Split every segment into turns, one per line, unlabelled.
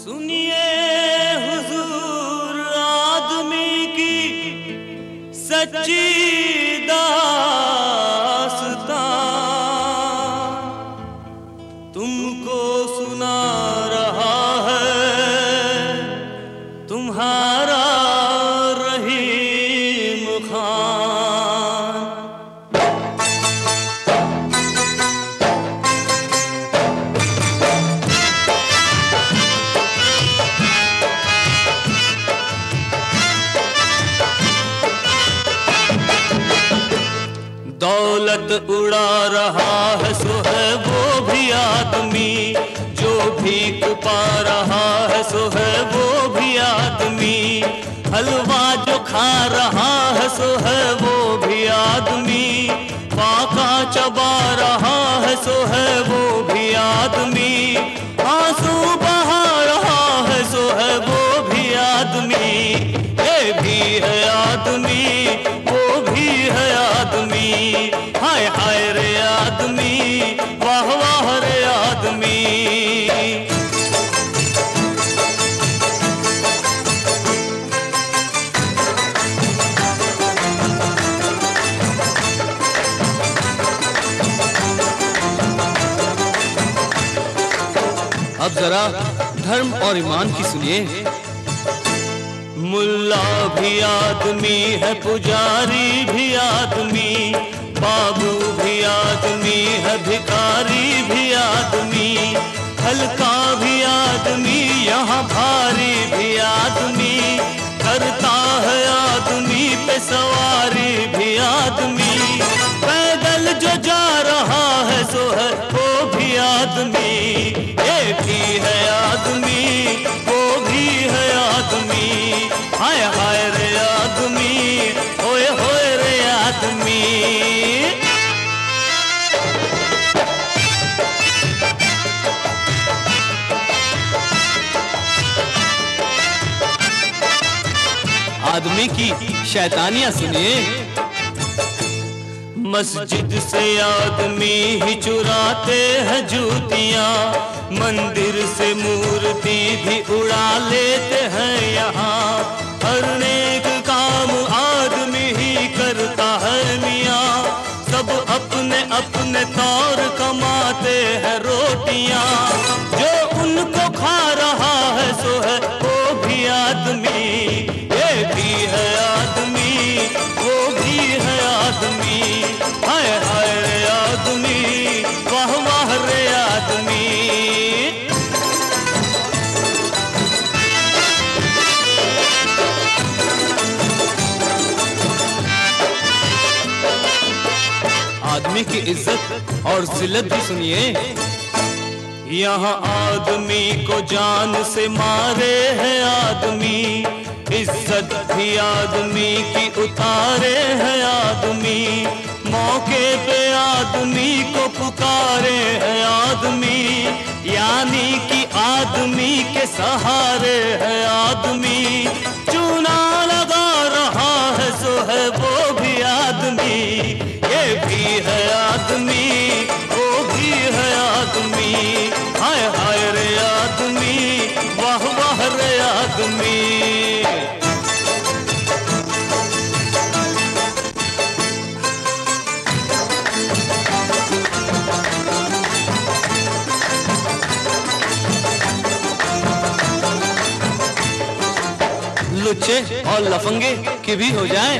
सुनिए हुजूर आदमी की सच्ची दास्तां, तुमको सुना रहा है तुम्हारा रहीम खान। दौलत उड़ा रहा है सो है वो भी आदमी, जो भीख पा रहा है सो है वो भी आदमी। हलवा जो खा रहा है सो है वो भी आदमी, फाका चबा रहा है सो है वो भी आदमी। आंसू बहा रहा है सो है वो भी आदमी। ये भी है आदमी, वो भी है आदमी। हाय हाय रे आदमी, वाह वाह रे आदमी।
अब जरा धर्म और ईमान की सुनिए।
मुल्ला भी आदमी है, पुजारी भी आदमी, बाबू भी आदमी है, भिखारी भी आदमी। हल्का भी आदमी, यहाँ भारी भी आदमी, करता है आदमी पे सवारी भी आदमी। पैदल जो जा रहा है सो है वो भी आदमी। ये भी है आदमी, वो भी है आदमी। हाय हाय रे आदमी, होए होए रे आदमी।
आदमी की शैतानियां सुनिए।
मस्जिद से आदमी ही चुराते हैं जूतियाँ, मंदिर से मूर्ति भी उड़ा लेते हैं यहाँ। हर नेक काम आदमी ही करता है मियाँ, सब अपने अपने तौर कमाते हैं रोटियाँ। जो उनको खा रहा है सो है वो भी आदमी। ये भी है आदमी, वो भी है आदमी। हाय हाय रे आदमी, वाह वाह रे आदमी।
आदमी की इज्जत और जिल्लत भी सुनिए।
यहाँ आदमी को जान से मारे हैं आदमी, इज्जत भी आदमी की उतारे हैं आदमी। मौके पे आदमी को पुकारे हैं आदमी, यानी कि आदमी के सहारे है आदमी। चूना लगा रहा है सो है वो भी आदमी। ये भी है आदमी, वो भी है आदमी। हाय हाय रे आदमी, वाह वाह रे आदमी।
लुच्चे और लफंगे की भी हो जाए।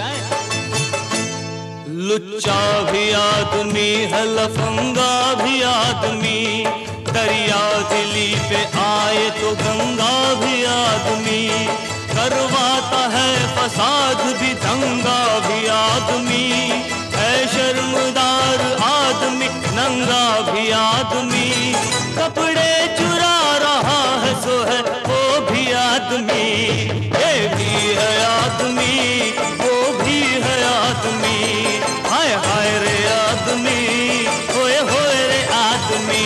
लुच्चा भी आदमी है, लफंगा भी आदमी। दरिया दिली पे आए तो गंगा भी आदमी, करवाता है फसाद भी दंगा भी आदमी। है शर्मदार आदमी, नंगा भी आदमी। कपड़े चुरा रहा है सो है वो भी आदमी। ये भी है आदमी, वो भी है आदमी। हाय हाय रे आदमी, होए होए रे आदमी।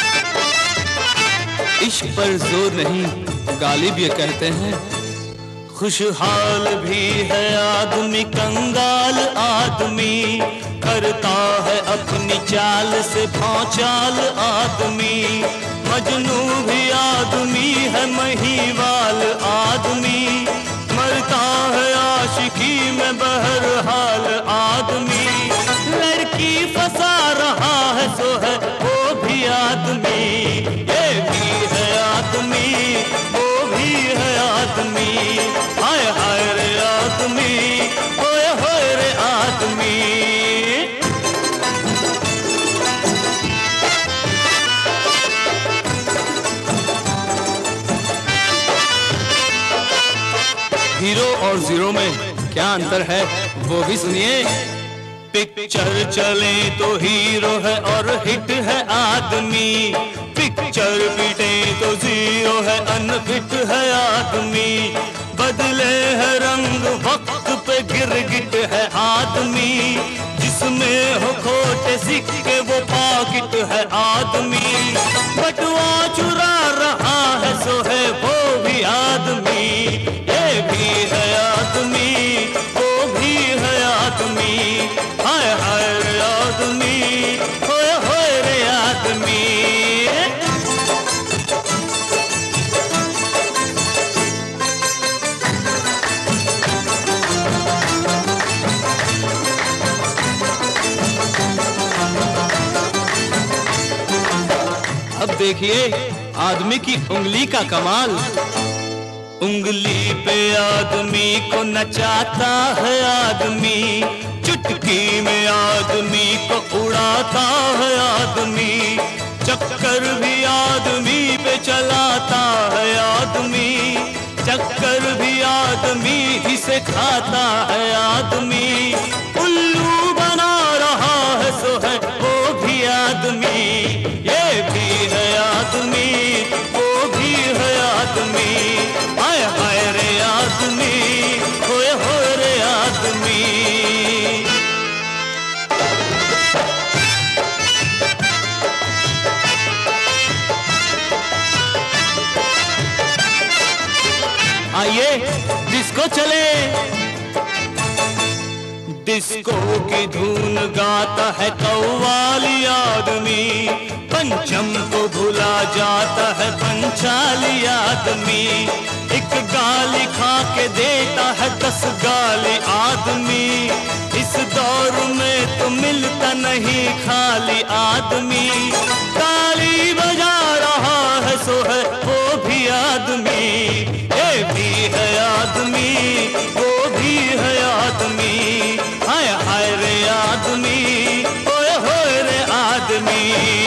इश्क पर जोर नहीं, गालिब ये कहते हैं।
खुशहाल भी है आदमी, कंगाल आदमी, करता है अपनी चाल से भौचाल आदमी। मजनू भी आदमी है, महीवाल आदमी, मरता है आशिकी में बहरहाल आदमी। लड़की फंसा रहा है सो है वो भी आदमी, ये भी है आदमी, वो भी है आदमी। हाय हाय रे आदमी, होए होए रे आदमी।
हीरो और जीरो में क्या अंतर है वो भी सुनिए।
पिक्चर चले तो हीरो है और हिट है आदमी, पिक्चर पिटे तो जीरो है, अनफिट है आदमी। बदले है रंग वक्त पे गिरगिट है आदमी, जिसमें हो खोटे सिक्के वो पॉकेट है आदमी। बटुआ चुरा रहा है सो है वो भी आदमी, ये भी है आदमी, वो भी है आदमी। हाय हाय रे आदमी, होए होए रे आदमी।
अब देखिए आदमी की उंगली का कमाल।
उंगली पे आदमी को नचाता है आदमी, चुटकी में आदमी को उड़ाता है आदमी। चक्कर भी आदमी पे चलाता है आदमी, चक्कर भी आदमी ही से खाता है आदमी। उल्लू बना रहा है सो है वो भी आदमी, ये भी है आदमी, वो भी है आदमी। हाय हाय रे आदमी, होए होए रे आदमी। आइए डिस्को चले। डिस्को की धुन गाता है कव्वाली आदमी, पंचम को भुला जाता है पंचाली आदमी। एक गाली खा के देता है 10 गाली आदमी, इस दौर में तो मिलता नहीं खाली आदमी। ताली बजा रहा है सो है वो भी आदमी, ये भी है आदमी, वो भी है आदमी। हाय हाय रे आदमी, होए होए रे आदमी।